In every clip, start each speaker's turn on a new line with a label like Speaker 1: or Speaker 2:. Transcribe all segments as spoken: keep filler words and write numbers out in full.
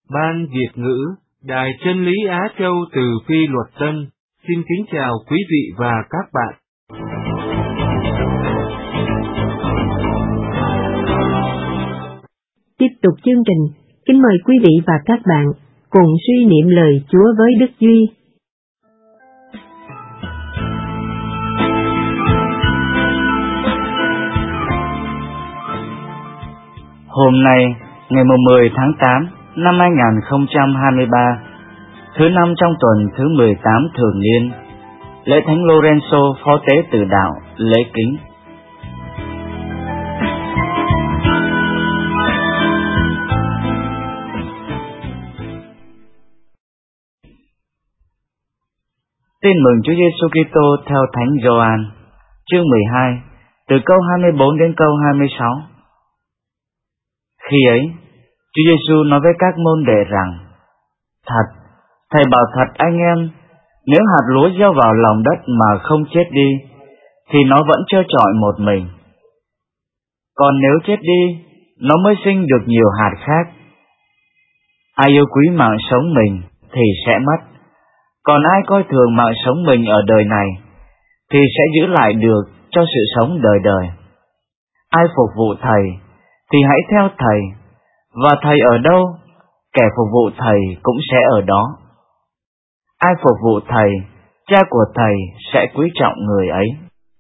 Speaker 1: Ban Việt ngữ, Đài Chân lý Á Châu từ Phi Luật Tân, xin kính chào quý vị và các bạn.
Speaker 2: Tiếp tục chương trình, kính mời quý vị và các bạn cùng suy niệm lời Chúa với Đức Duy.
Speaker 3: Hôm nay, ngày mười tháng tám năm hai nghìn không trăm hai mươi ba, thứ năm trong tuần thứ mười tám thường niên, lễ Thánh Lorenzo phó tế tử đạo lễ kính. Tin mừng Chúa Giêsu Kitô theo Thánh Gioan, chương mười hai, từ câu hai mươi bốn đến câu hai mươi sáu. Khi ấy, Chúa Giêsu nói với các môn đệ rằng: Thật, Thầy bảo thật anh em, nếu hạt lúa gieo vào lòng đất mà không chết đi, thì nó vẫn trơ trọi một mình. Còn nếu chết đi, nó mới sinh được nhiều hạt khác. Ai yêu quý mạng sống mình thì sẽ mất, còn ai coi thường mạng sống mình ở đời này thì sẽ giữ lại được cho sự sống đời đời. Ai phục vụ Thầy thì hãy theo Thầy, và Thầy ở đâu, kẻ phục vụ Thầy cũng sẽ ở đó. Ai phục vụ Thầy, Cha của Thầy sẽ quý trọng người ấy.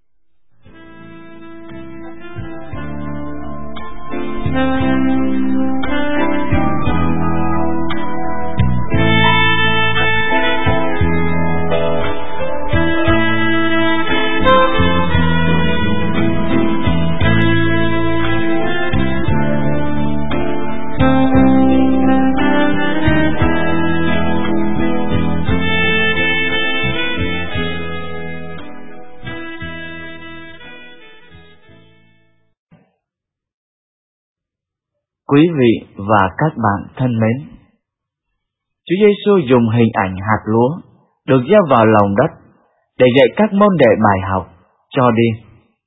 Speaker 3: Quý vị và các bạn thân mến, Chúa Giêsu dùng hình ảnh hạt lúa được gieo vào lòng đất để dạy các môn đệ bài học cho đi.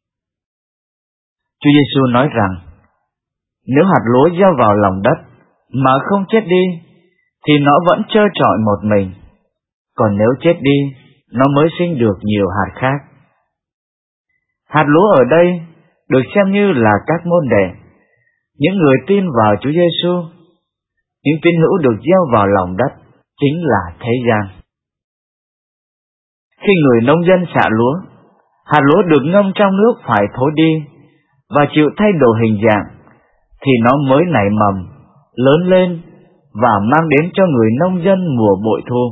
Speaker 3: Chúa Giêsu nói rằng, nếu hạt lúa gieo vào lòng đất mà không chết đi, thì nó vẫn trơ trọi một mình, còn nếu chết đi, nó mới sinh được nhiều hạt khác. Hạt lúa ở đây được xem như là các môn đệ, những người tin vào Chúa Giêsu. Những tín hữu được gieo vào lòng đất chính là thế gian. Khi người nông dân xạ lúa, hạt lúa được ngâm trong nước phải thối đi và chịu thay đổi hình dạng, thì nó mới nảy mầm, lớn lên và mang đến cho người nông dân mùa bội thu.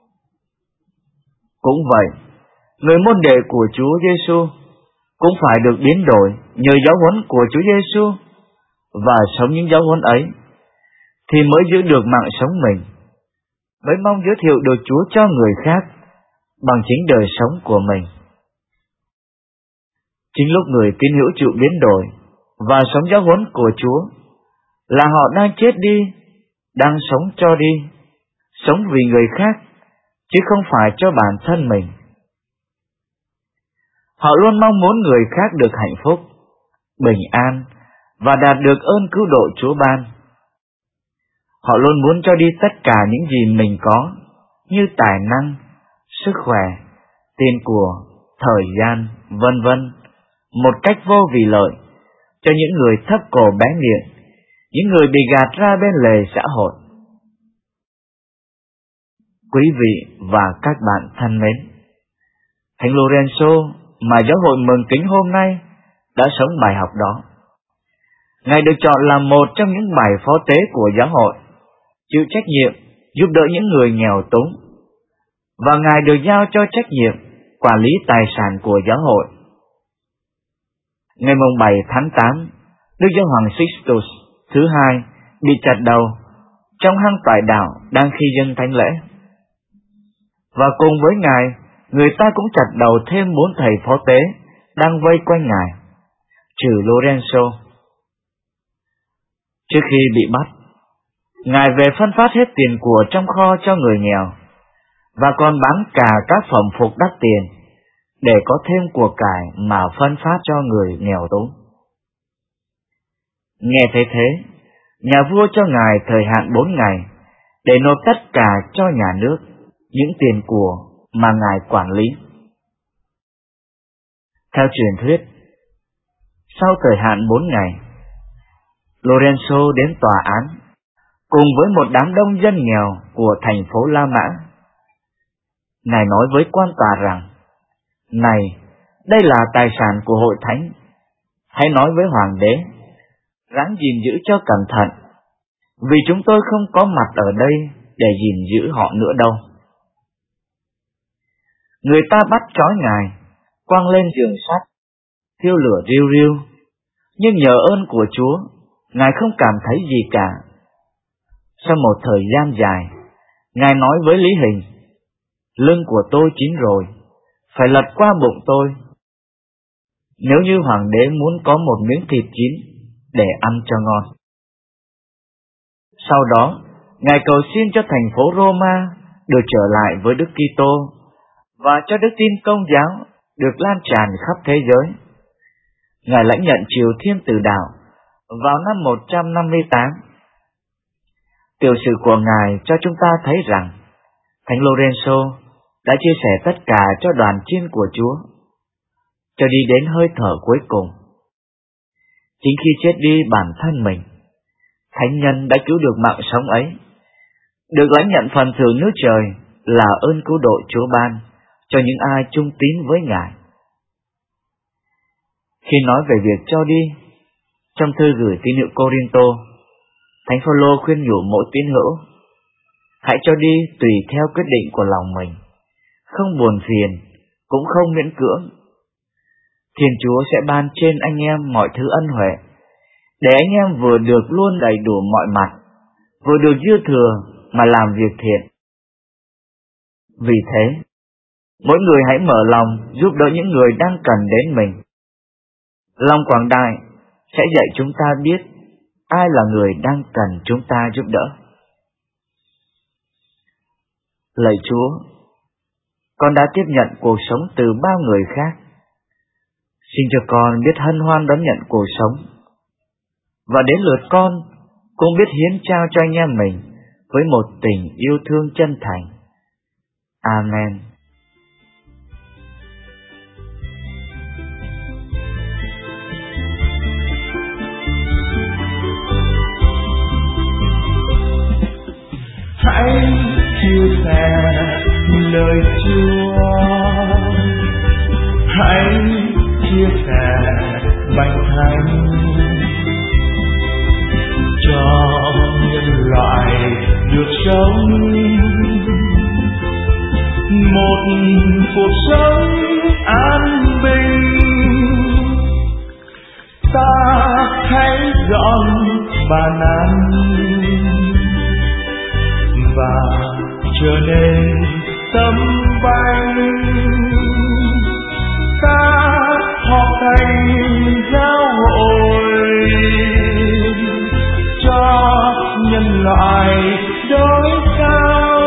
Speaker 3: Cũng vậy, người môn đệ của Chúa Giêsu cũng phải được biến đổi nhờ giáo huấn của Chúa Giêsu, và sống những giáo huấn ấy thì mới giữ được mạng sống mình, mới mong giới thiệu được Chúa cho người khác bằng chính đời sống của mình. Chính lúc người tín hữu chịu biến đổi và sống giáo huấn của Chúa là họ đang chết đi, đang sống cho đi, sống vì người khác chứ không phải cho bản thân mình. Họ luôn mong muốn người khác được hạnh phúc, bình an và đạt được ơn cứu độ Chúa ban. Họ luôn muốn cho đi tất cả những gì mình có, như tài năng, sức khỏe, tiền của, thời gian, vân vân, một cách vô vì lợi, cho những người thấp cổ bé miệng, những người bị gạt ra bên lề xã hội. Quý vị và các bạn thân mến, Thánh Lorenzo mà giáo hội mừng kính hôm nay đã sống bài học đó. Ngài được chọn làm một trong những bài phó tế của giáo hội, chịu trách nhiệm giúp đỡ những người nghèo túng, và Ngài được giao cho trách nhiệm quản lý tài sản của giáo hội. Ngày bảy tháng tám, Đức Giáo hoàng Sixtus thứ hai bị chặt đầu trong hang tải đạo đang khi dâng thánh lễ. Và cùng với Ngài, người ta cũng chặt đầu thêm bốn thầy phó tế đang vây quanh Ngài, trừ Lorenzo. Trước khi bị bắt, Ngài về phân phát hết tiền của trong kho cho người nghèo, và còn bán cả các phẩm phục đắt tiền để có thêm của cải mà phân phát cho người nghèo túng. Nghe thấy thế, nhà vua cho Ngài thời hạn bốn ngày để nộp tất cả cho nhà nước những tiền của mà Ngài quản lý. Theo truyền thuyết, sau thời hạn bốn ngày, Lorenzo đến tòa án cùng với một đám đông dân nghèo của thành phố La Mã. Ngài nói với quan tòa rằng, này, đây là tài sản của hội thánh, hãy nói với hoàng đế, ráng gìn giữ cho cẩn thận, vì chúng tôi không có mặt ở đây để gìn giữ họ nữa đâu. Người ta bắt trói Ngài, quăng lên giường sắt, thiêu lửa riu riu, nhưng nhờ ơn của Chúa, Ngài không cảm thấy gì cả. Sau một thời gian dài, Ngài nói với Lý Hình, lưng của tôi chín rồi, phải lật qua bụng tôi. Nếu như hoàng đế muốn có một miếng thịt chín để ăn cho ngon. Sau đó, Ngài cầu xin cho thành phố Roma được trở lại với Đức Kitô và cho đức tin Công giáo được lan tràn khắp thế giới. Ngài lãnh nhận triều thiên tử đạo vào năm một trăm năm mươi tám. Tiểu sử của Ngài cho chúng ta thấy rằng Thánh Lorenzo đã chia sẻ tất cả cho đoàn chiên của Chúa, cho đi đến hơi thở cuối cùng. Chính khi chết đi bản thân mình, thánh nhân đã cứu được mạng sống ấy, được lãnh nhận phần thưởng nước trời là ơn cứu độ Chúa ban cho những ai trung tín với Ngài. Khi nói về việc cho đi, trong thư gửi tín hữu Cô-rin-tô, Thánh Phaolô khuyên nhủ mỗi tín hữu, hãy cho đi tùy theo quyết định của lòng mình, không buồn phiền, cũng không miễn cưỡng. Thiên Chúa sẽ ban trên anh em mọi thứ ân huệ, để anh em vừa được luôn đầy đủ mọi mặt, vừa được dư thừa mà làm việc thiện. Vì thế, mỗi người hãy mở lòng giúp đỡ những người đang cần đến mình. Lòng quảng đại sẽ dạy chúng ta biết ai là người đang cần chúng ta giúp đỡ. Lạy Chúa, con đã tiếp nhận cuộc sống từ bao người khác. Xin cho con biết hân hoan đón nhận cuộc sống, và đến lượt con cũng biết hiến trao cho anh em mình với một tình yêu thương chân thành. Amen.
Speaker 4: Hãy chia sẻ lời Chúa, hãy chia sẻ bánh thánh cho nhân loại được sống một cuộc sống an bình. Ta hãy dọn bàn ăn và trở nên tấm bánh. Ta họp thành giáo hội cho nhân loại đói khao.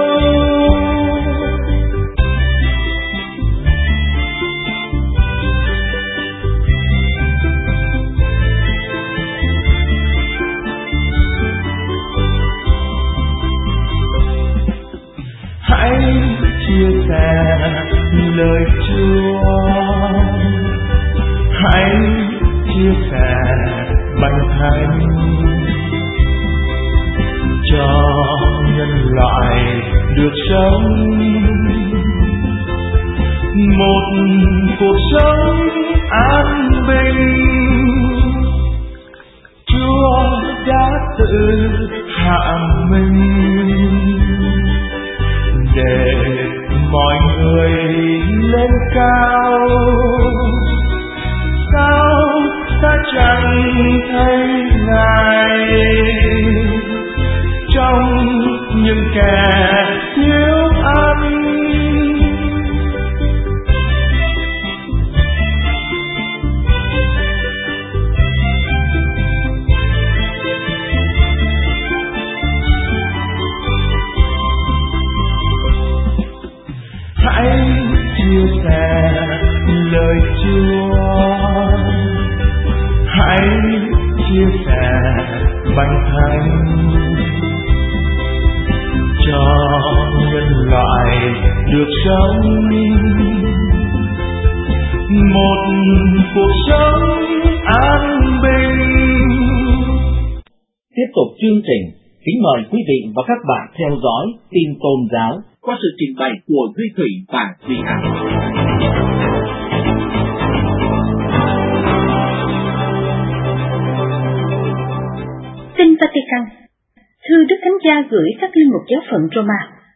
Speaker 4: Hãy chia sẻ lời Chúa, hãy chia sẻ bánh thánh cho nhân loại được sống một cuộc sống an bình. Chúa đã tự hạ mình để mọi người lên cao. Sao ta chẳng thấy Ngài trong những kẻ thiếu ăn? Hãy chia sẻ lời Chúa, hãy chia sẻ bánh thánh được sống một cuộc sống an bình.
Speaker 5: Tiếp tục chương trình, kính mời quý vị và các bạn theo dõi tin tôn giáo qua sự trình bày của Duy Thủy và Duy An.
Speaker 6: Tin Vatican. Thư Đức Thánh Cha gửi các linh mục giáo phận Roma.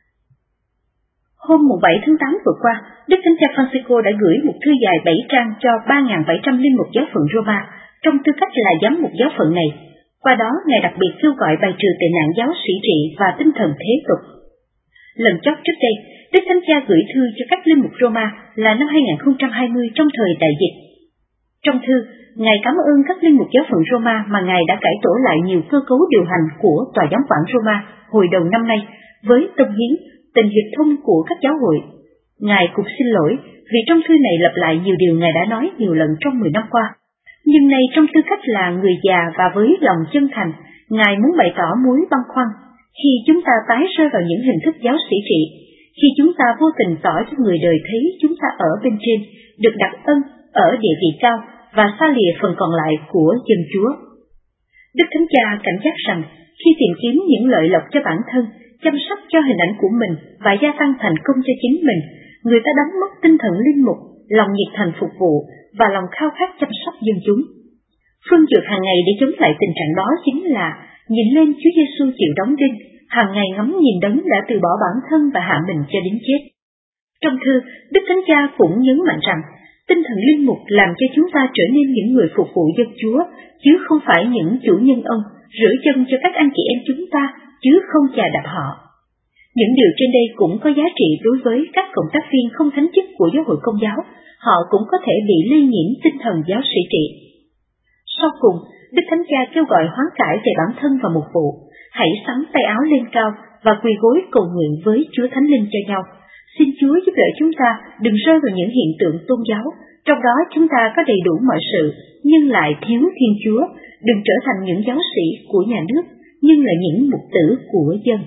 Speaker 6: Hôm bảy tháng tám vừa qua, Đức Thánh Cha Francisco đã gửi một thư dài bảy trang cho ba nghìn bảy trăm linh mục giáo phận Roma, trong tư cách là giám mục giáo phận này. Qua đó, Ngài đặc biệt kêu gọi bài trừ tệ nạn giáo sĩ trị và tinh thần thế tục. Lần chót trước đây, Đức Thánh Cha gửi thư cho các linh mục Roma là năm hai nghìn không trăm hai mươi trong thời đại dịch. Trong thư, Ngài cảm ơn các linh mục giáo phận Roma mà Ngài đã cải tổ lại nhiều cơ cấu điều hành của Tòa giám quản Roma hồi đầu năm nay với tâm hiến, tình hiệp thông của các giáo hội. Ngài cũng xin lỗi vì trong thư này lặp lại nhiều điều Ngài đã nói nhiều lần trong mười năm qua. Nhưng nay trong tư cách là người già và với lòng chân thành, Ngài muốn bày tỏ mối băn khoăn khi chúng ta tái rơi vào những hình thức giáo sĩ trị, khi chúng ta vô tình tỏ cho người đời thấy chúng ta ở bên trên, được đặc ân, ở địa vị cao và xa lìa phần còn lại của dân Chúa. Đức Thánh Cha cảnh giác rằng khi tìm kiếm những lợi lộc cho bản thân, chăm sóc cho hình ảnh của mình và gia tăng thành công cho chính mình, người ta đánh mất tinh thần linh mục, lòng nhiệt thành phục vụ và lòng khao khát chăm sóc dân chúng. Phương dược hàng ngày để chống lại tình trạng đó chính là nhìn lên Chúa Giêsu chịu đóng đinh, hàng ngày ngắm nhìn đấng đã từ bỏ bản thân và hạ mình cho đến chết. Trong thư, Đức Thánh Cha cũng nhấn mạnh rằng tinh thần linh mục làm cho chúng ta trở nên những người phục vụ dân Chúa, chứ không phải những chủ nhân ông, rửa chân cho các anh chị em chúng ta, chứ không chà đạp họ. Những điều trên đây cũng có giá trị đối với các cộng tác viên không thánh chức của giáo hội Công giáo, họ cũng có thể bị lây nhiễm tinh thần giáo sĩ trị. Sau cùng, Đức Thánh Cha kêu gọi hoán cải về bản thân và mục vụ, hãy sắn tay áo lên cao và quỳ gối cầu nguyện với Chúa Thánh Linh cho nhau. Xin Chúa giúp đỡ chúng ta đừng rơi vào những hiện tượng tôn giáo, trong đó chúng ta có đầy đủ mọi sự, nhưng lại thiếu Thiên Chúa, đừng trở thành những giáo sĩ của nhà nước, nhưng là những mục tử của dân.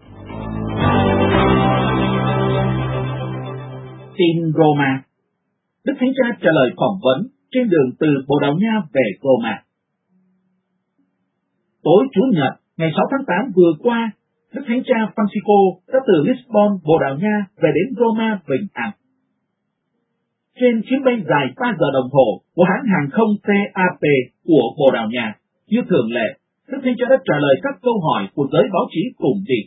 Speaker 5: Tin Roma. Đức Thánh Cha trả lời phỏng vấn trên đường từ Bồ Đào Nha về Roma. Tối Chủ nhật, ngày sáu tháng tám vừa qua, Đức Thánh Cha Francisco đã từ Lisbon, Bồ Đào Nha về đến Roma bình an. Trên chuyến bay dài ba giờ đồng hồ của hãng hàng không tê a pê của Bồ Đào Nha, như thường lệ, Đức Thánh Cha đã trả lời các câu hỏi của giới báo chí cùng đi.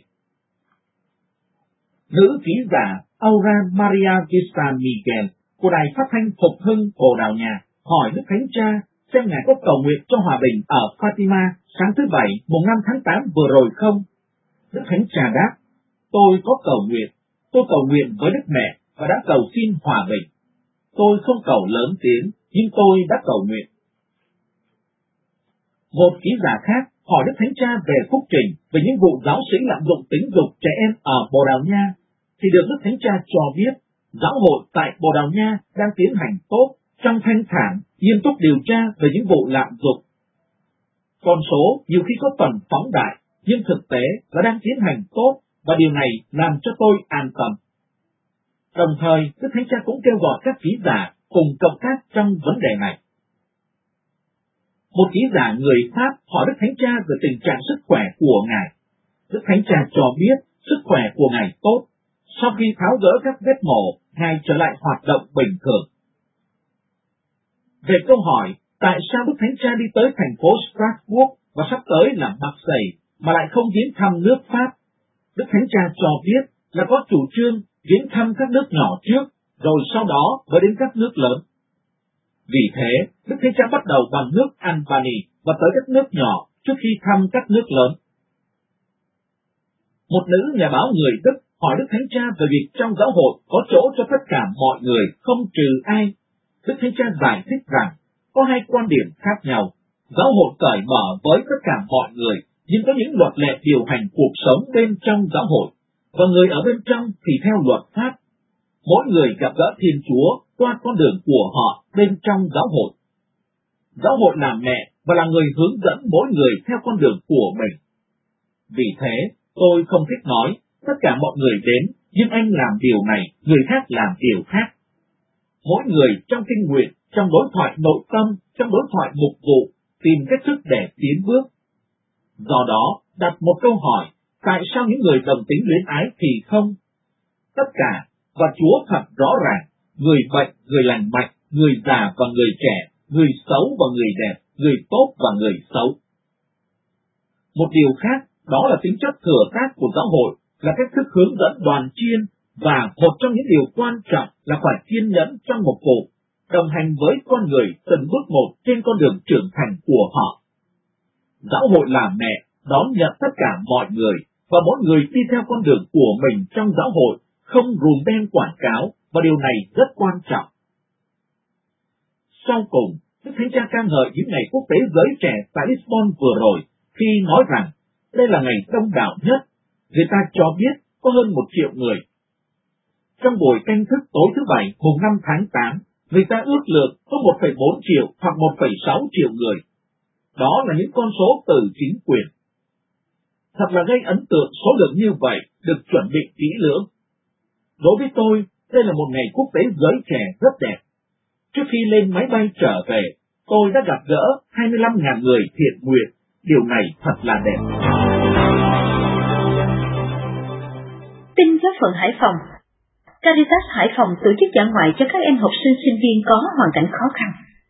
Speaker 5: Nữ ký giả Aura Maria Vista Miguel của Đài Phát thanh Phục hưng Bồ Đào Nha hỏi Đức Thánh Cha xem Ngài có cầu nguyện cho hòa bình ở Fatima sáng thứ Bảy, mùng năm tháng tám vừa rồi không? Đức Thánh Cha đáp, tôi có cầu nguyện, tôi cầu nguyện với Đức Mẹ và đã cầu xin hòa bình. Tôi không cầu lớn tiếng, nhưng tôi đã cầu nguyện. Một ký giả khác hỏi Đức Thánh Cha về phúc trình về những vụ giáo sĩ lạm dụng tính dục trẻ em ở Bồ Đào Nha, thì được Đức Thánh Cha cho biết giáo hội tại Bồ Đào Nha đang tiến hành tốt trong thanh thản, nghiêm túc điều tra về những vụ lạm dụng. Con số nhiều khi có phần phóng đại, nhưng thực tế là đang tiến hành tốt và điều này làm cho tôi an tâm. Đồng thời, Đức Thánh Cha cũng kêu gọi các ký giả cùng cộng tác trong vấn đề này. Một ký giả người Pháp hỏi Đức Thánh Cha về tình trạng sức khỏe của Ngài. Đức Thánh Cha cho biết sức khỏe của Ngài tốt. Sau khi tháo gỡ các vết mổ, Ngài trở lại hoạt động bình thường. Về câu hỏi, tại sao Đức Thánh Cha đi tới thành phố Strasbourg và sắp tới là Marseille mà lại không viếng thăm nước Pháp? Đức Thánh Cha cho biết là có chủ trương viếng thăm các nước nhỏ trước, rồi sau đó mới đến các nước lớn. Vì thế, Đức Thánh Cha bắt đầu bằng nước Albany và tới các nước nhỏ trước khi thăm các nước lớn. Một nữ nhà báo người Đức hỏi Đức Thánh Cha về việc trong giáo hội có chỗ cho tất cả mọi người, không trừ ai. Đức Thánh Cha giải thích rằng có hai quan điểm khác nhau. Giáo hội cởi mở với tất cả mọi người, nhưng có những luật lệ điều hành cuộc sống bên trong giáo hội, và người ở bên trong thì theo luật pháp. Mỗi người gặp gỡ Thiên Chúa qua con đường của họ bên trong giáo hội. Giáo hội là mẹ và là người hướng dẫn mỗi người theo con đường của mình. Vì thế, tôi không thích nói tất cả mọi người đến, nhưng anh làm điều này, người khác làm điều khác. Mỗi người trong kinh nguyện, trong đối thoại nội tâm, trong đối thoại mục vụ, tìm cách thức để tiến bước. Do đó, đặt một câu hỏi, tại sao những người đồng tính luyến ái thì không? Tất cả, và Chúa thật rõ ràng, người bệnh, người lành mạnh, người già và người trẻ, người xấu và người đẹp, người tốt và người xấu. Một điều khác, đó là tính chất thừa thác của giáo hội, là cách thức hướng dẫn đoàn chiên, và một trong những điều quan trọng là phải kiên nhẫn trong một vụ, đồng hành với con người từng bước một trên con đường trưởng thành của họ. Giáo hội là mẹ, đón nhận tất cả mọi người, và mỗi người đi theo con đường của mình trong giáo hội, không rùm beng quảng cáo, và điều này rất quan trọng. Sau cùng, Đức Thánh Cha ca ngợi những ngày quốc tế giới trẻ tại Lisbon vừa rồi, khi nói rằng đây là ngày đông đảo nhất, người ta cho biết có hơn một triệu người. Trong buổi canh thức tối thứ Bảy mùng năm tháng tám, người ta ước lượng có một phẩy bốn triệu hoặc một phẩy sáu triệu người. Đó là những con số từ chính quyền. Thật là gây ấn tượng số lượng như vậy được chuẩn bị kỹ lưỡng. Đối với tôi, đây là một ngày quốc tế giới trẻ rất đẹp. Trước khi lên máy bay trở về, tôi đã gặp gỡ hai mươi lăm nghìn người thiện nguyện. Điều này thật là đẹp.
Speaker 6: Tin giáo phận Hải Phòng. Caritas Hải Phòng tổ chức dã ngoại cho các em học sinh sinh viên có hoàn cảnh khó khăn.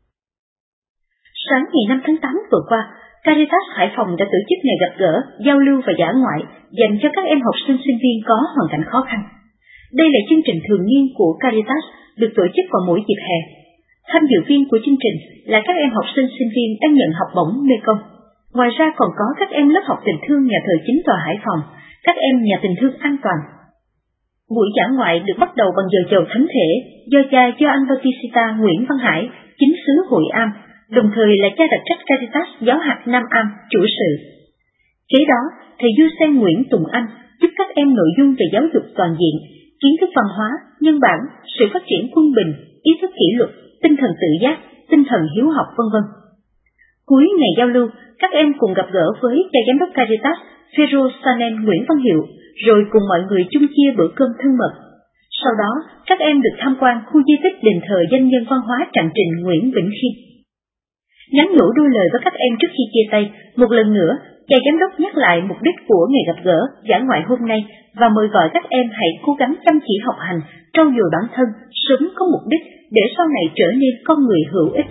Speaker 6: Sáng ngày năm tháng tám vừa qua, Caritas Hải Phòng đã tổ chức ngày gặp gỡ, giao lưu và dã ngoại dành cho các em học sinh sinh viên có hoàn cảnh khó khăn. Đây là chương trình thường niên của Caritas được tổ chức vào mỗi dịp hè. Tham dự viên của chương trình là các em học sinh sinh viên đang nhận học bổng Mekong. Ngoài ra còn có các em lớp học tình thương nhà thờ Chính tòa Hải Phòng, các em nhà tình thương an toàn. Buổi dã ngoại được bắt đầu bằng giờ chầu thánh thể do cha Gioan Bautista Nguyễn Văn Hải, chính sứ Hội Am, đồng thời là cha đặc trách Caritas giáo hạt Nam Am, chủ sự. Kế đó, thầy Du Sen Nguyễn Tùng Anh giúp các em nội dung về giáo dục toàn diện, kiến thức văn hóa, nhân bản, sự phát triển quân bình, ý thức kỷ luật, tinh thần tự giác, tinh thần hiếu học vân vân. Cuối ngày giao lưu, các em cùng gặp gỡ với cha giám đốc Caritas Phêrô Sanen Nguyễn Văn Hiệu, rồi cùng mọi người chung chia bữa cơm thân mật. Sau đó, các em được tham quan khu di tích đền thờ danh nhân văn hóa Trạng Trình Nguyễn Vĩnh Khiêm. Nhắn nhủ đôi lời với các em trước khi chia tay, một lần nữa, cha giám đốc nhắc lại mục đích của ngày gặp gỡ dã ngoại hôm nay và mời gọi các em hãy cố gắng chăm chỉ học hành, trau dồi bản thân, sống có mục đích để sau này trở nên con người hữu ích.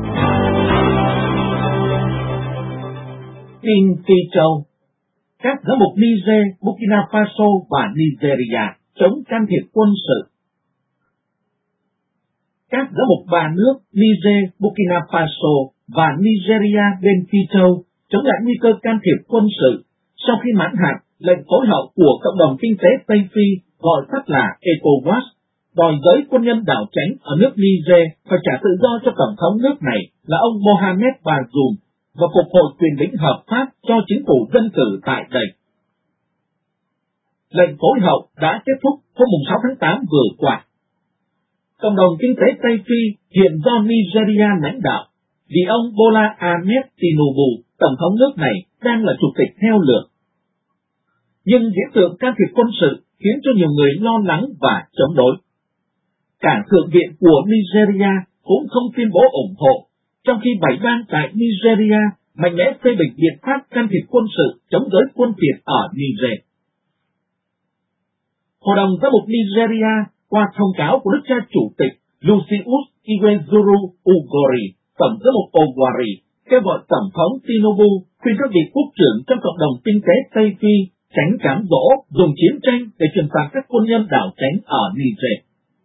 Speaker 5: Tin Phi Châu. Các giám mục Niger, Burkina Faso và Nigeria chống can thiệp quân sự. Các giám mục ba nước Niger, Burkina Faso và Nigeria bên Phi Châu chống lại nguy cơ can thiệp quân sự sau khi mãn hạn lệnh tối hậu của Cộng đồng Kinh tế Tây Phi, gọi tắt là ECOWAS, đòi giới quân nhân đảo tránh ở nước Niger phải trả tự do cho tổng thống nước này là ông Mohamed Bazoum và phục hồi quyền lĩnh hợp pháp cho chính phủ dân cử tại đây. Lệnh tối hậu đã kết thúc hôm sáu tháng tám vừa qua. Cộng đồng Kinh tế Tây Phi hiện do Nigeria lãnh đạo, vì ông Bola Ahmed Tinubu, tổng thống nước này, đang là chủ tịch theo lượt. Nhưng hiện tượng can thiệp quân sự khiến cho nhiều người lo lắng và chống đối. Cả Thượng viện của Nigeria cũng không tuyên bố ủng hộ, trong khi bảy bang tại Nigeria mạnh mẽ phê bình biện pháp can thiệp quân sự chống giới quân Việt ở Niger. Hội đồng giám mục Nigeria qua thông cáo của Đức cha Chủ tịch Lucius Iwezuru Ugori, tổng giám mục Owari, kêu gọi Tổng thống Tinubu khuyên các vị quốc trưởng trong cộng đồng kinh tế Tây Phi tránh cám dỗ dùng chiến tranh để trừng phạt các quân nhân đảo tránh ở Niger.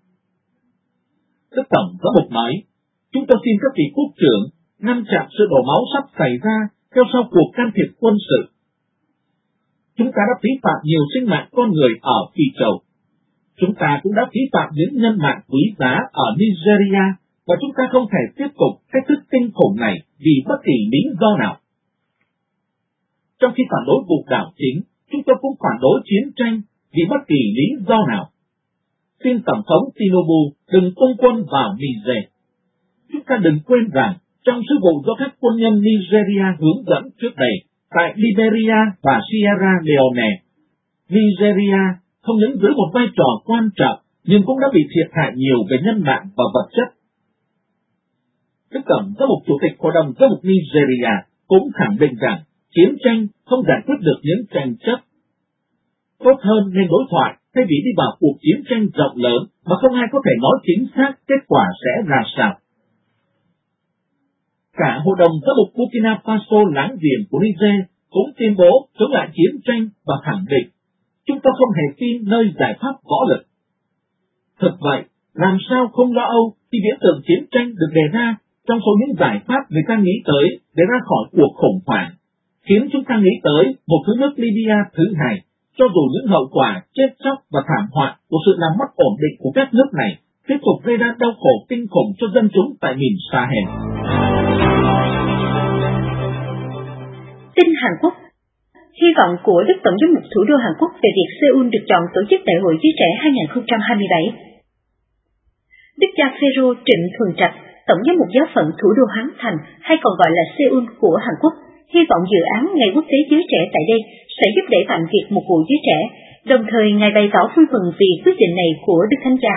Speaker 5: Đức Tổng giám mục nói, chúng tôi xin các vị quốc trưởng ngăn chặn sự đổ máu sắp xảy ra theo sau cuộc can thiệp quân sự. Chúng ta đã phí phạm nhiều sinh mạng con người ở Phi Châu. Chúng ta cũng đã phí phạm những nhân mạng quý giá ở Nigeria, và chúng ta không thể tiếp tục cách thức kinh khủng này vì bất kỳ lý do nào. Trong khi phản đối vụ đảo chính, chúng tôi cũng phản đối chiến tranh vì bất kỳ lý do nào. Xin Tổng thống Tinubu đừng tung quân vào Niger. Chúng ta đừng quên rằng, trong sứ vụ do các quân nhân Nigeria hướng dẫn trước đây, tại Liberia và Sierra Leone, Nigeria không những giữ một vai trò quan trọng, nhưng cũng đã bị thiệt hại nhiều về nhân mạng và vật chất. Đức Tổng giám mục chủ tịch Hội đồng giám mục Nigeria cũng khẳng định rằng chiến tranh không giải quyết được những tranh chấp. Tốt hơn nên đối thoại thay vì đi vào cuộc chiến tranh rộng lớn mà không ai có thể nói chính xác kết quả sẽ ra sao. Cả Hội đồng giám mục Burkina Faso láng giềng của Niger cũng tuyên bố chống lại chiến tranh và khẳng định chúng ta không hề tin nơi giải pháp võ lực. Thực vậy, làm sao không lo âu khi viễn tượng chiến tranh được đề ra trong số những giải pháp người ta nghĩ tới để ra khỏi cuộc khủng hoảng, khiến chúng ta nghĩ tới một thứ nước Libya thứ hai, cho dù những hậu quả chết chóc và thảm họa của sự làm mất ổn định của các nước này tiếp tục gây ra đau khổ kinh khủng cho dân chúng tại miền Sahel.
Speaker 6: Tin Hàn Quốc. Hy vọng của Đức Tổng giám mục thủ đô Hàn Quốc về việc Seoul được chọn tổ chức Đại hội Giới Trẻ hai không hai bảy. Đức cha Phêrô Trịnh Thuần Trạch, Tổng giám mục giáo phận thủ đô Hán Thành, hay còn gọi là Seoul của Hàn Quốc, hy vọng dự án Ngày Quốc tế Giới Trẻ tại đây sẽ giúp đẩy mạnh việc mục vụ giới trẻ, đồng thời Ngài bày tỏ vui mừng vì quyết định này của Đức Thánh Cha.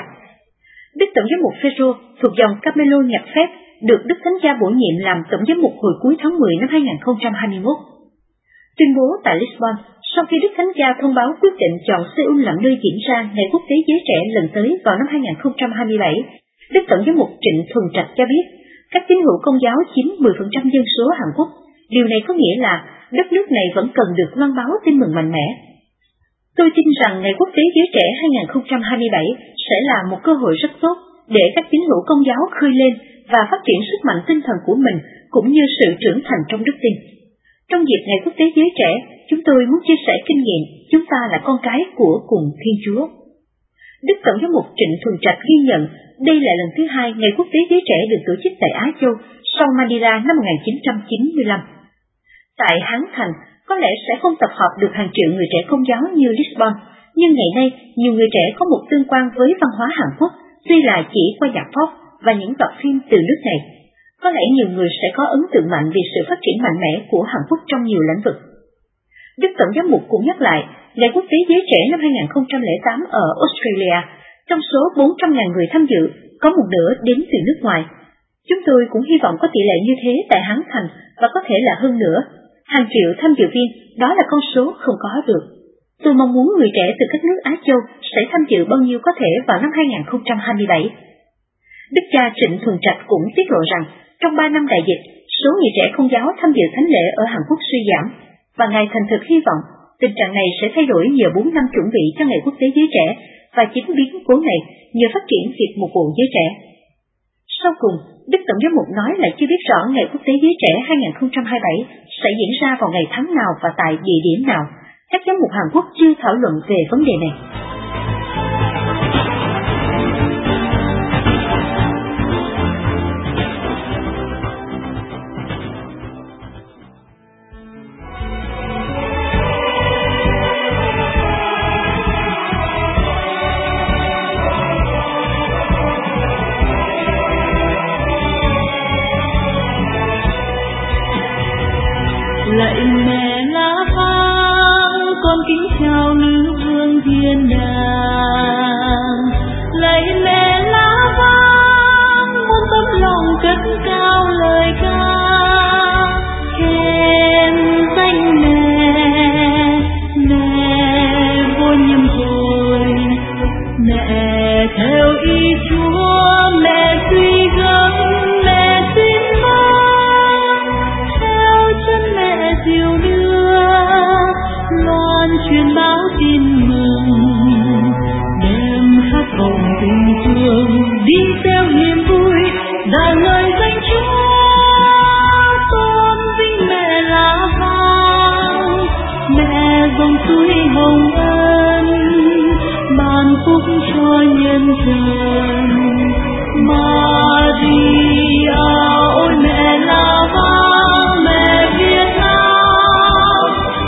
Speaker 6: Đức Tổng giám mục Phêrô thuộc dòng Carmelo nhập phép, được Đức Thánh Cha bổ nhiệm làm Tổng giám mục hồi cuối tháng mười năm hai không hai mốt. Tuyên bố tại Lisbon, sau khi Đức Thánh Cha thông báo quyết định chọn Seoul làm nơi diễn ra Ngày Quốc tế Giới Trẻ lần tới vào năm hai không hai bảy, Đức Tổng giám mục Trịnh Thuần Trạch cho biết, các tín hữu Công giáo chiếm mười phần trăm dân số Hàn Quốc. Điều này có nghĩa là đất nước này vẫn cần được loan báo tin mừng mạnh mẽ. Tôi tin rằng Ngày Quốc tế Giới Trẻ hai không hai bảy sẽ là một cơ hội rất tốt để các tín hữu Công giáo khơi lên và phát triển sức mạnh tinh thần của mình cũng như sự trưởng thành trong đức tin. Trong dịp Ngày Quốc tế Giới Trẻ, chúng tôi muốn chia sẻ kinh nghiệm chúng ta là con cái của cùng Thiên Chúa. Đức Tổng giám mục Trịnh Thuần Trạch ghi nhận đây là lần thứ hai Ngày Quốc tế Giới Trẻ được tổ chức tại Á Châu sau Manila năm một nghìn chín trăm chín mươi lăm. Tại Hán Thành, có lẽ sẽ không tập hợp được hàng triệu người trẻ Công giáo như Lisbon, nhưng ngày nay nhiều người trẻ có một tương quan với văn hóa Hàn Quốc, tuy là chỉ qua nhạc pop và những tập phim từ nước này. Có lẽ nhiều người sẽ có ấn tượng mạnh về sự phát triển mạnh mẽ của Hàn Quốc trong nhiều lĩnh vực. Đức Tổng giám mục cũng nhắc lại, Ngày Quốc tế Giới Trẻ năm hai không không tám ở Australia, trong số bốn trăm nghìn người tham dự, có một nửa đến từ nước ngoài. Chúng tôi cũng hy vọng có tỷ lệ như thế tại Hán Thành và có thể là hơn nữa. Hàng triệu tham dự viên, đó là con số không có được. Tôi mong muốn người trẻ từ các nước Á Châu sẽ tham dự bao nhiêu có thể vào năm hai không hai bảy. Đức cha Trịnh Thuần Trạch cũng tiết lộ rằng, trong ba năm đại dịch, số người trẻ Công giáo tham dự thánh lễ ở Hàn Quốc suy giảm, và Ngài thành thực hy vọng tình trạng này sẽ thay đổi nhờ bốn năm chuẩn bị cho Ngày Quốc tế Giới Trẻ và chính biến cố này nhờ phát triển việc mục vụ giới trẻ. Sau cùng, Đức Tổng giám mục nói là chưa biết rõ Ngày Quốc tế Giới Trẻ hai không hai bảy sẽ diễn ra vào ngày tháng nào và tại địa điểm nào. Các giám mục Hàn Quốc chưa thảo luận về vấn đề này.
Speaker 7: Lạy mẹ lá vàng, con kính chào nữ vương thiên đàng. Lạy mẹ lá vàng, muôn tấm lòng cất cao lời ca khen danh mẹ. Mẹ vô nhiệm rồi, mẹ theo ý Chúa, mẹ suy gẫm, mẹ xin vâng theo chân mẹ diệu đưa, loan truyền báo tin mừng, đem khát vọng tình thương, đi theo niềm vui đàn lời danh Chúa. Tôn vinh mẹ lá vàng, mẹ dòng suối hồng ân, ban phúc cho nhân dân. Maria ôi mẹ lá vàng, mẹ Việt Nam.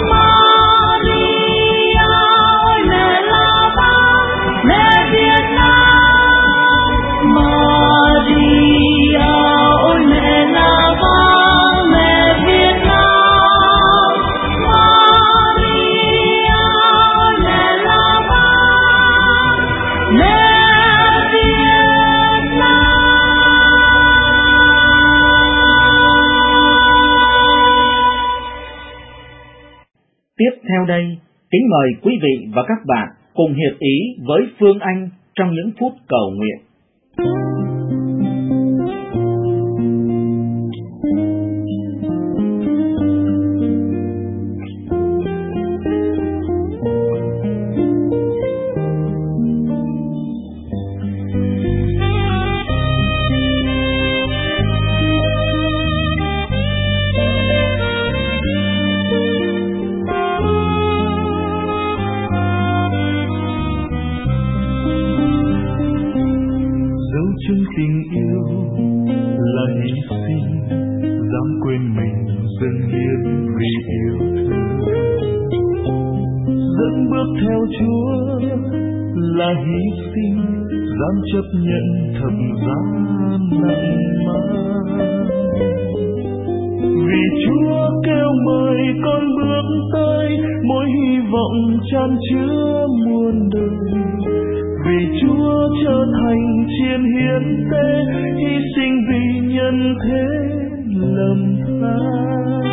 Speaker 7: Maria ôi mẹ lá vàng, mẹ Việt Nam. Maria ôi mẹ lá vàng, mẹ Việt Nam. Maria ôi mẹ lá vàng,
Speaker 5: Sau đây, kính mời quý vị và các bạn cùng hiệp ý với Phương Anh trong những phút cầu nguyện.
Speaker 4: Tình yêu là hy sinh, dám quên mình dâng hiến vì yêu thương. Dẫn bước theo Chúa là hy sinh, dám chấp nhận thập giá nặng mang. Vì Chúa kêu mời con bước tới, mỗi hy vọng chan chứa muôn đời. Vì Chúa trở thành chiến hiến tế, hy sinh vì nhân thế lầm than.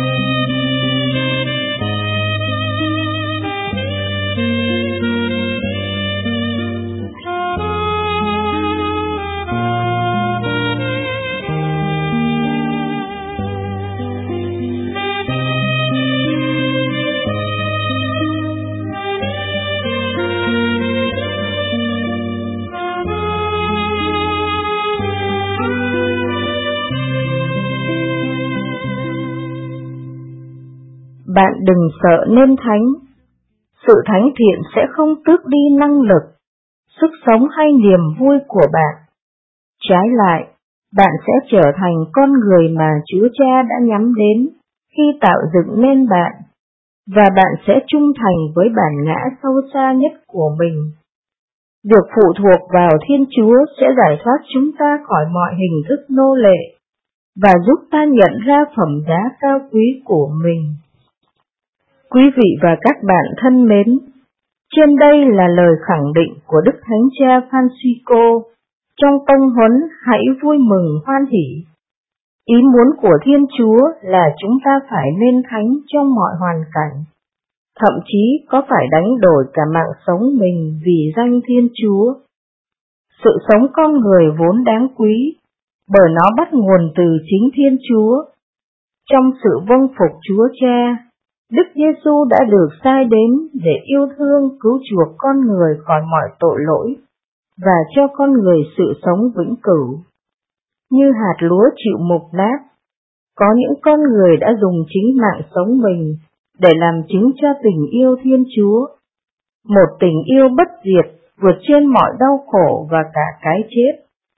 Speaker 2: Bạn đừng sợ nên thánh. Sự thánh thiện sẽ không tước đi năng lực, sức sống hay niềm vui của bạn. Trái lại, bạn sẽ trở thành con người mà Chúa Cha đã nhắm đến khi tạo dựng nên bạn, và bạn sẽ trung thành với bản ngã sâu xa nhất của mình. Việc phụ thuộc vào Thiên Chúa sẽ giải thoát chúng ta khỏi mọi hình thức nô lệ và giúp ta nhận ra phẩm giá cao quý của mình. Quý vị và các bạn thân mến, trên đây là lời khẳng định của Đức Thánh Cha Francisco trong tông huấn hãy vui mừng hoan hỷ. Ý muốn của Thiên Chúa là chúng ta phải nên thánh trong mọi hoàn cảnh, thậm chí có phải đánh đổi cả mạng sống mình vì danh Thiên Chúa. Sự sống con người vốn đáng quý, bởi nó bắt nguồn từ chính Thiên Chúa. Trong sự vâng phục Chúa Cha, Đức Giêsu đã được sai đến để yêu thương cứu chuộc con người khỏi mọi tội lỗi và cho con người sự sống vĩnh cửu. Như hạt lúa chịu mục nát, có những con người đã dùng chính mạng sống mình để làm chứng cho tình yêu Thiên Chúa, một tình yêu bất diệt vượt trên mọi đau khổ và cả cái chết.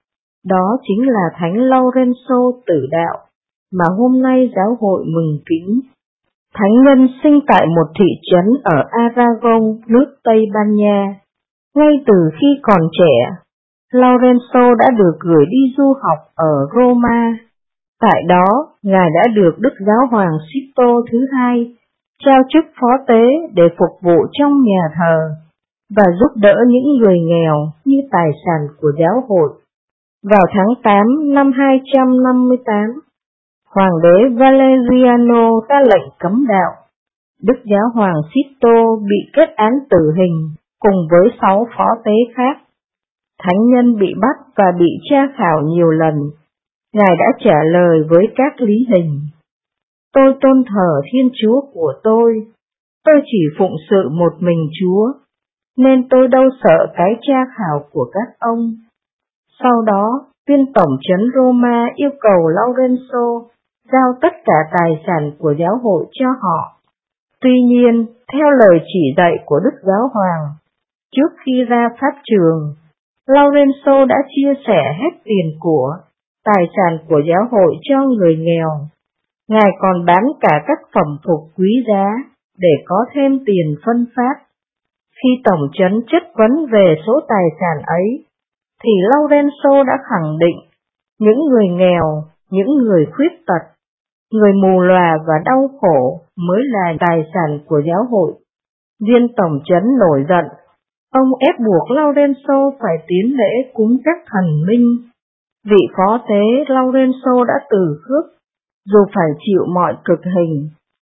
Speaker 2: Đó chính là Thánh Lorenzo Tử Đạo mà hôm nay giáo hội mừng kính. Thánh nhân sinh tại một thị trấn ở Aragon, nước Tây Ban Nha. Ngay từ khi còn trẻ, Lorenzo đã được gửi đi du học ở Roma. Tại đó, Ngài đã được Đức Giáo hoàng Sixto thứ hai trao chức phó tế để phục vụ trong nhà thờ và giúp đỡ những người nghèo như tài sản của giáo hội. Vào tháng tám năm hai trăm năm mươi tám, Hoàng đế Valeriano ra lệnh cấm đạo. Đức Giáo hoàng Sixto bị kết án tử hình cùng với sáu phó tế khác. Thánh nhân bị bắt và bị tra khảo nhiều lần. Ngài đã trả lời với các lý hình: Tôi tôn thờ Thiên Chúa của tôi, tôi chỉ phụng sự một mình Chúa, nên tôi đâu sợ cái tra khảo của các ông. Sau đó, viên tổng trấn Roma yêu cầu Lorenzo giao tất cả tài sản của giáo hội cho họ. Tuy nhiên, theo lời chỉ dạy của Đức Giáo hoàng, trước khi ra pháp trường, Lorenzo đã chia sẻ hết tiền của, tài sản của giáo hội cho người nghèo. Ngài còn bán cả các phẩm phục quý giá để có thêm tiền phân phát. Khi tổng trấn chất vấn về số tài sản ấy, thì Lorenzo đã khẳng định những người nghèo, những người khuyết tật, người mù lòa và đau khổ mới là tài sản của giáo hội. Viên tổng trấn nổi giận, ông ép buộc Lorenzo phải tiến lễ cúng các thần minh. Vị phó tế Lorenzo đã từ khước, dù phải chịu mọi cực hình.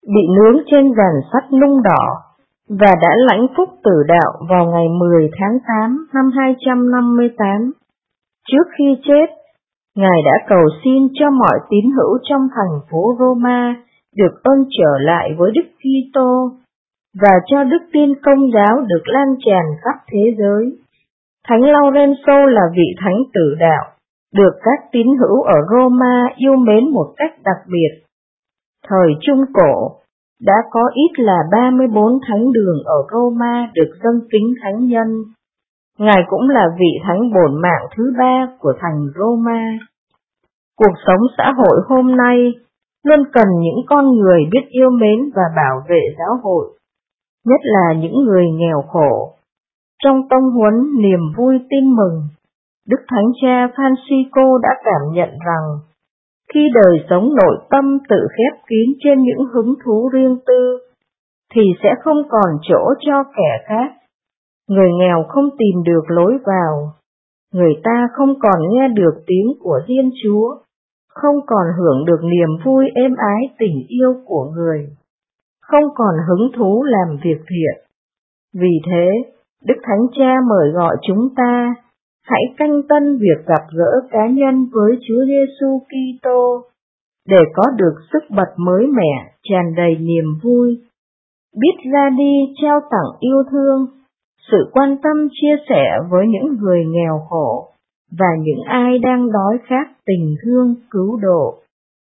Speaker 2: bị nướng trên giàn sắt nung đỏ, và đã lãnh phúc tử đạo vào ngày mười tháng tám năm hai trăm năm mươi tám. Trước khi chết, Ngài đã cầu xin cho mọi tín hữu trong thành phố Roma được ơn trở lại với Đức Kitô và cho đức tin Công giáo được lan tràn khắp thế giới. Thánh Laurenzo là vị thánh tử đạo, được các tín hữu ở Roma yêu mến một cách đặc biệt. Thời Trung Cổ, đã có ít là ba mươi bốn thánh đường ở Roma được dâng kính thánh nhân. Ngài cũng là vị thánh bổn mạng thứ ba của thành Roma. Cuộc sống xã hội hôm nay luôn cần những con người biết yêu mến và bảo vệ giáo hội, nhất là những người nghèo khổ. Trong tông huấn niềm vui tin mừng, Đức Thánh Cha Francisco đã cảm nhận rằng khi đời sống nội tâm tự khép kín trên những hứng thú riêng tư, thì sẽ không còn chỗ cho kẻ khác. Người nghèo không tìm được lối vào, người ta không còn nghe được tiếng của Thiên Chúa, không còn hưởng được niềm vui êm ái tình yêu của người, không còn hứng thú làm việc thiện. Vì thế, Đức Thánh Cha mời gọi chúng ta hãy canh tân việc gặp gỡ cá nhân với Chúa Giêsu Kitô để có được sức bật mới mẻ, tràn đầy niềm vui, biết ra đi trao tặng yêu thương, sự quan tâm chia sẻ với những người nghèo khổ và những ai đang đói khát tình thương cứu độ.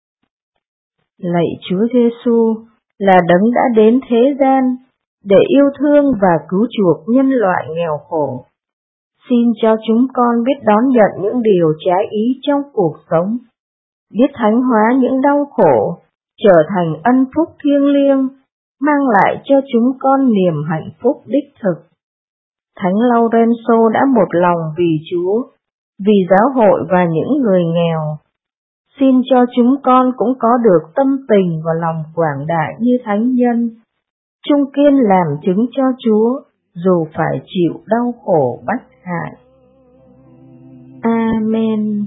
Speaker 2: Lạy Chúa Giêsu là Đấng đã đến thế gian để yêu thương và cứu chuộc nhân loại nghèo khổ. Xin cho chúng con biết đón nhận những điều trái ý trong cuộc sống, biết thánh hóa những đau khổ, trở thành ân phúc thiêng liêng, mang lại cho chúng con niềm hạnh phúc đích thực. Thánh Laurenzo đã một lòng vì Chúa, vì giáo hội và những người nghèo. Xin cho chúng con cũng có được tâm tình và lòng quảng đại như thánh nhân, trung kiên làm chứng cho Chúa, dù phải chịu đau khổ bách hại. Amen.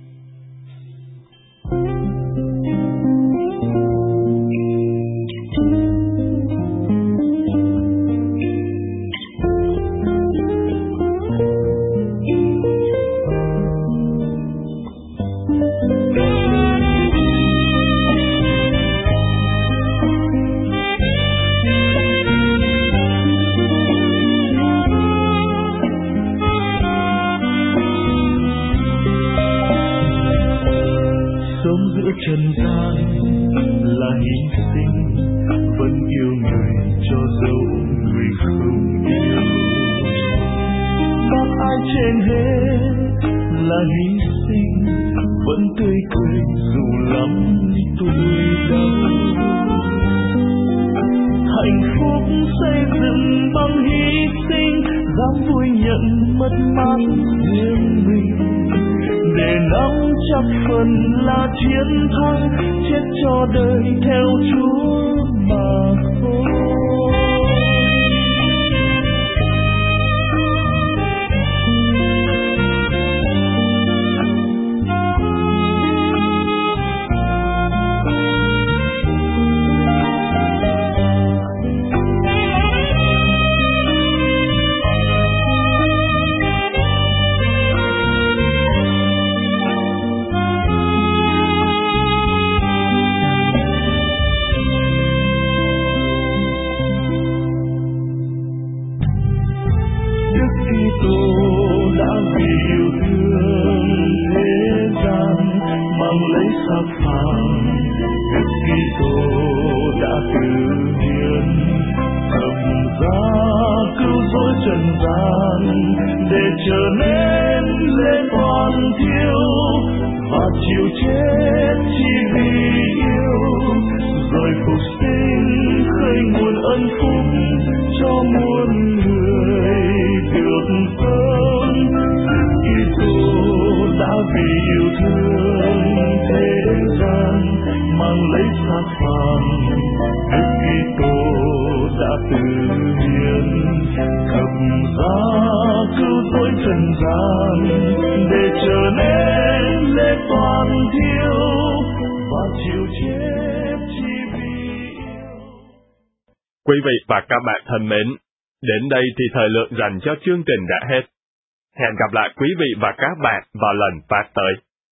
Speaker 4: Trần gian là hy sinh, vẫn yêu người cho dẫu người không yêu. Các ai trên hết là hy sinh, vẫn tươi cười dù lắm tuổi đau. Hạnh phúc xây dựng bằng hy sinh, dám vui nhận mất mát riêng mình, để nắm chắc phần là chiến thắng, chết cho đời theo Chúa mà thôi. Để trở nên lễ toàn thiêu và chịu chết chỉ vì yêu.
Speaker 8: Quý vị và các bạn thân mến, đến đây thì thời lượng dành cho chương trình đã hết. Hẹn gặp lại quý vị và các bạn vào lần phát tới.